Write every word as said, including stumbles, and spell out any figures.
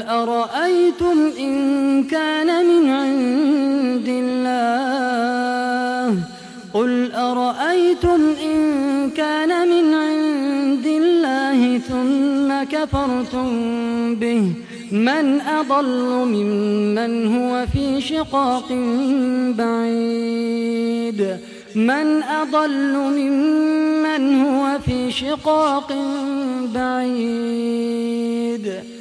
أرأيتم إن كان من عند الله قل أرأيتم إن كان من عند الله ثم كفرتم به من أضل ممن هو في شقاق بعيد من أضل ممن هو في شقاق بعيد